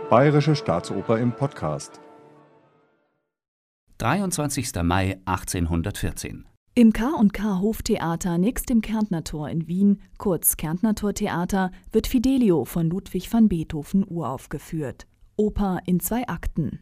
Bayerische Staatsoper im Podcast. 23. Mai 1814. Im K&K Hoftheater nächst dem Kärntner Tor in Wien, kurz Kärntner Tor Theater, wird Fidelio von Ludwig van Beethoven uraufgeführt. Oper in 2 Akten.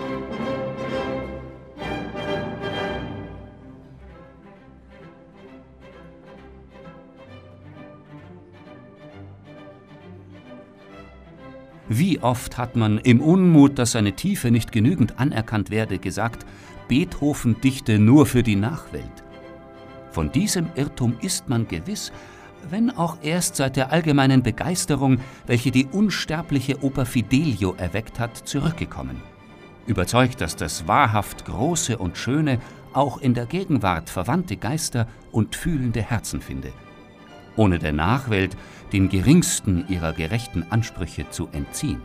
Wie oft hat man im Unmut, dass seine Tiefe nicht genügend anerkannt werde, gesagt, Beethoven dichte nur für die Nachwelt. Von diesem Irrtum ist man gewiss, wenn auch erst seit der allgemeinen Begeisterung, welche die unsterbliche Oper Fidelio erweckt hat, zurückgekommen. Überzeugt, dass das wahrhaft Große und Schöne auch in der Gegenwart verwandte Geister und fühlende Herzen finde, ohne der Nachwelt den geringsten ihrer gerechten Ansprüche zu entziehen.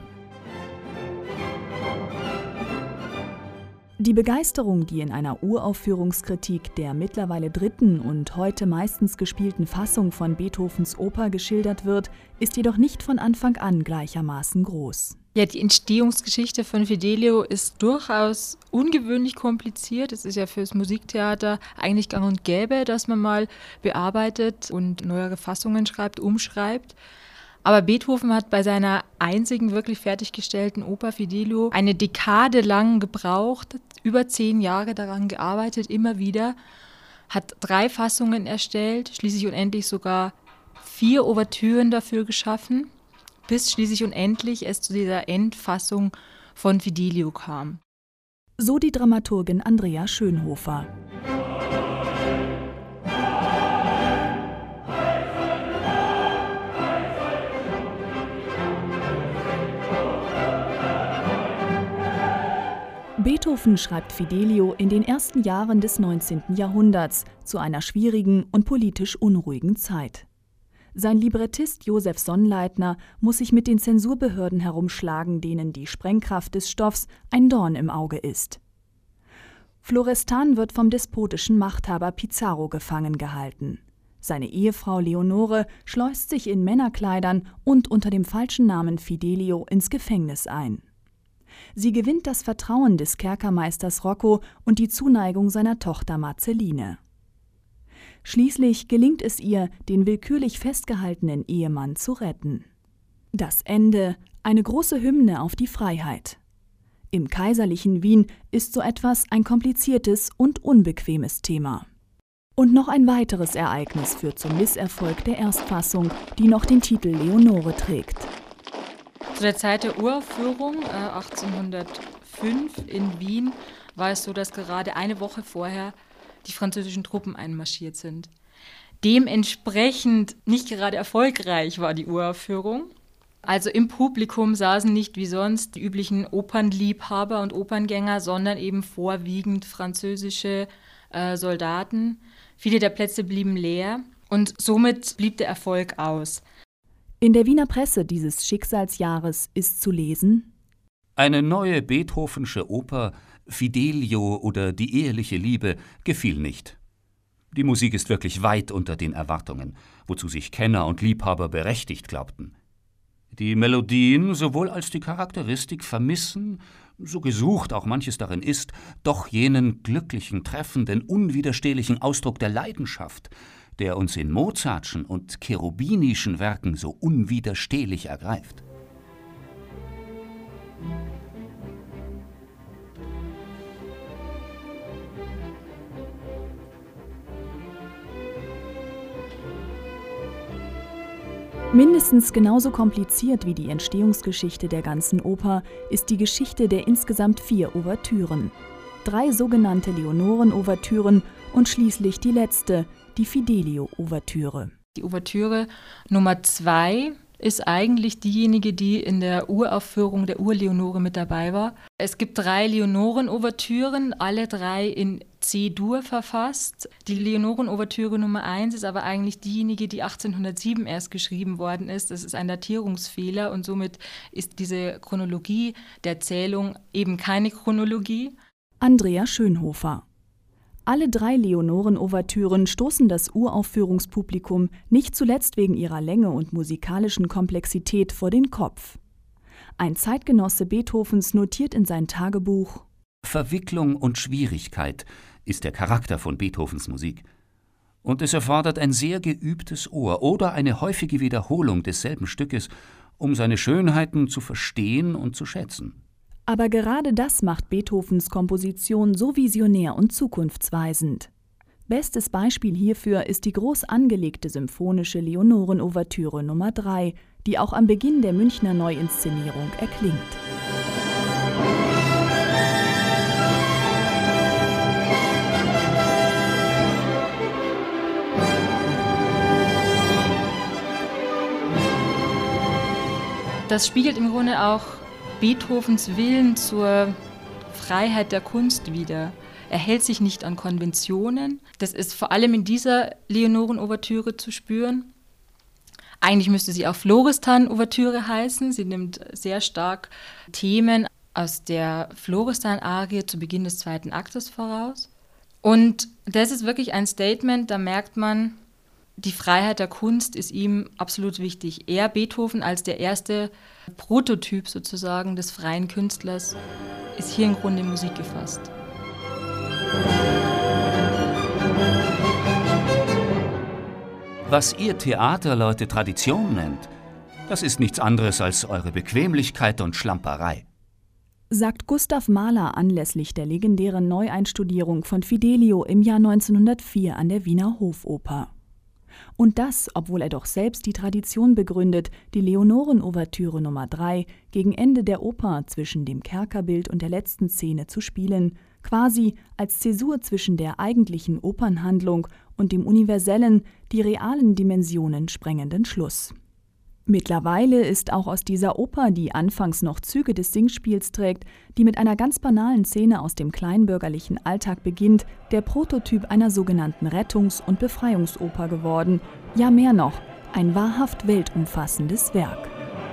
Die Begeisterung, die in einer Uraufführungskritik der mittlerweile 3. und heute meistens gespielten Fassung von Beethovens Oper geschildert wird, ist jedoch nicht von Anfang an gleichermaßen groß. Ja, die Entstehungsgeschichte von Fidelio ist durchaus ungewöhnlich kompliziert. Es ist ja fürs Musiktheater eigentlich gang und gäbe, dass man mal bearbeitet und neuere Fassungen schreibt, umschreibt. Aber Beethoven hat bei seiner einzigen wirklich fertiggestellten Oper Fidelio eine Dekade lang gebraucht, über 10 Jahre daran gearbeitet, immer wieder, hat 3 Fassungen erstellt, schließlich und endlich sogar 4 Ouvertüren dafür geschaffen, bis schließlich und endlich es zu dieser Endfassung von Fidelio kam. So die Dramaturgin Andrea Schönhofer. Beethoven schreibt Fidelio in den ersten Jahren des 19. Jahrhunderts zu einer schwierigen und politisch unruhigen Zeit. Sein Librettist Josef Sonnleitner muss sich mit den Zensurbehörden herumschlagen, denen die Sprengkraft des Stoffs ein Dorn im Auge ist. Florestan wird vom despotischen Machthaber Pizarro gefangen gehalten. Seine Ehefrau Leonore schleust sich in Männerkleidern und unter dem falschen Namen Fidelio ins Gefängnis ein. Sie gewinnt das Vertrauen des Kerkermeisters Rocco und die Zuneigung seiner Tochter Marceline. Schließlich gelingt es ihr, den willkürlich festgehaltenen Ehemann zu retten. Das Ende: eine große Hymne auf die Freiheit. Im kaiserlichen Wien ist so etwas ein kompliziertes und unbequemes Thema. Und noch ein weiteres Ereignis führt zum Misserfolg der Erstfassung, die noch den Titel Leonore trägt. Zu der Zeit der Uraufführung 1805 in Wien war es so, dass gerade eine Woche vorher die französischen Truppen einmarschiert sind. Dementsprechend nicht gerade erfolgreich war die Uraufführung. Also im Publikum saßen nicht wie sonst die üblichen Opernliebhaber und Operngänger, sondern eben vorwiegend französische Soldaten. Viele der Plätze blieben leer und somit blieb der Erfolg aus. In der Wiener Presse dieses Schicksalsjahres ist zu lesen: Eine neue Beethovensche Oper, Fidelio oder die eheliche Liebe, gefiel nicht. Die Musik ist wirklich weit unter den Erwartungen, wozu sich Kenner und Liebhaber berechtigt glaubten. Die Melodien sowohl als die Charakteristik vermissen, so gesucht auch manches darin ist, doch jenen glücklichen, treffenden, unwiderstehlichen Ausdruck der Leidenschaft, der uns in Mozartschen und cherubinischen Werken so unwiderstehlich ergreift. Mindestens genauso kompliziert wie die Entstehungsgeschichte der ganzen Oper ist die Geschichte der insgesamt 4 Ouvertüren. 3 sogenannte Leonoren-Ouvertüren und schließlich die letzte, die Fidelio-Ouvertüre. Die Ouvertüre Nummer 2 ist eigentlich diejenige, die in der Uraufführung der Ur-Leonore mit dabei war. Es gibt 3 Leonoren-Ouvertüren, alle 3 in C-Dur verfasst. Die Leonoren-Ouvertüre Nummer 1 ist aber eigentlich diejenige, die 1807 erst geschrieben worden ist. Das ist ein Datierungsfehler und somit ist diese Chronologie der Erzählung eben keine Chronologie. Andrea Schönhofer. Alle 3 Leonoren-Ouvertüren stoßen das Uraufführungspublikum nicht zuletzt wegen ihrer Länge und musikalischen Komplexität vor den Kopf. Ein Zeitgenosse Beethovens notiert in sein Tagebuch: Verwicklung und Schwierigkeit ist der Charakter von Beethovens Musik. Und es erfordert ein sehr geübtes Ohr oder eine häufige Wiederholung desselben Stückes, um seine Schönheiten zu verstehen und zu schätzen. Aber gerade das macht Beethovens Komposition so visionär und zukunftsweisend. Bestes Beispiel hierfür ist die groß angelegte symphonische Leonoren-Ouvertüre Nummer 3, die auch am Beginn der Münchner Neuinszenierung erklingt. Das spiegelt im Grunde auch Beethovens Willen zur Freiheit der Kunst wider. Er hält sich nicht an Konventionen. Das ist vor allem in dieser Leonoren-Ouvertüre zu spüren. Eigentlich müsste sie auch Florestan-Ouvertüre heißen. Sie nimmt sehr stark Themen aus der Florestan-Arie zu Beginn des 2. Aktes voraus. Und das ist wirklich ein Statement, da merkt man, die Freiheit der Kunst ist ihm absolut wichtig. Er, Beethoven, als der erste Prototyp sozusagen des freien Künstlers, ist hier im Grunde in Musik gefasst. Was ihr Theaterleute Tradition nennt, das ist nichts anderes als eure Bequemlichkeit und Schlamperei, sagt Gustav Mahler anlässlich der legendären Neueinstudierung von Fidelio im Jahr 1904 an der Wiener Hofoper. Und das, obwohl er doch selbst die Tradition begründet, die Leonoren-Ouvertüre Nummer 3 gegen Ende der Oper zwischen dem Kerkerbild und der letzten Szene zu spielen, quasi als Zäsur zwischen der eigentlichen Opernhandlung und dem universellen, die realen Dimensionen sprengenden Schluss. Mittlerweile ist auch aus dieser Oper, die anfangs noch Züge des Singspiels trägt, die mit einer ganz banalen Szene aus dem kleinbürgerlichen Alltag beginnt, der Prototyp einer sogenannten Rettungs- und Befreiungsoper geworden. Ja, mehr noch, ein wahrhaft weltumfassendes Werk.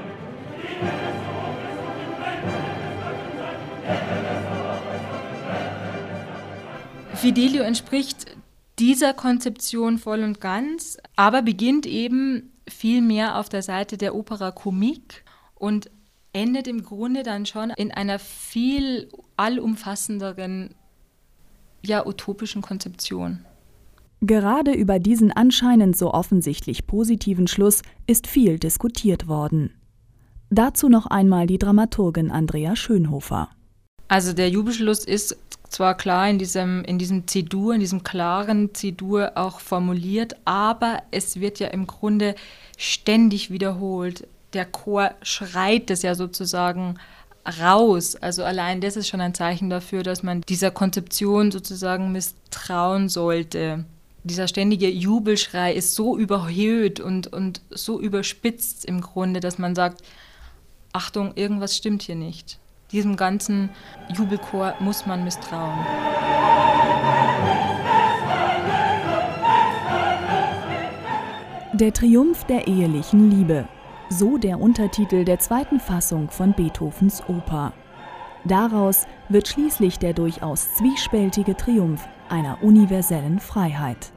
Fidelio entspricht dieser Konzeption voll und ganz, aber beginnt eben viel mehr auf der Seite der Opera Comique und endet im Grunde dann schon in einer viel allumfassenderen, ja, utopischen Konzeption. Gerade über diesen anscheinend so offensichtlich positiven Schluss ist viel diskutiert worden. Dazu noch einmal die Dramaturgin Andrea Schönhofer. Also der Jubelschluss ist zwar klar in diesem C-Dur, in diesem klaren C-Dur auch formuliert, aber es wird ja im Grunde ständig wiederholt. Der Chor schreit es ja sozusagen raus. Also allein das ist schon ein Zeichen dafür, dass man dieser Konzeption sozusagen misstrauen sollte. Dieser ständige Jubelschrei ist so überhöht und so überspitzt im Grunde, dass man sagt, Achtung, irgendwas stimmt hier nicht. Diesem ganzen Jubelchor muss man misstrauen. Der Triumph der ehelichen Liebe. So der Untertitel der 2. Fassung von Beethovens Oper. Daraus wird schließlich der durchaus zwiespältige Triumph einer universellen Freiheit.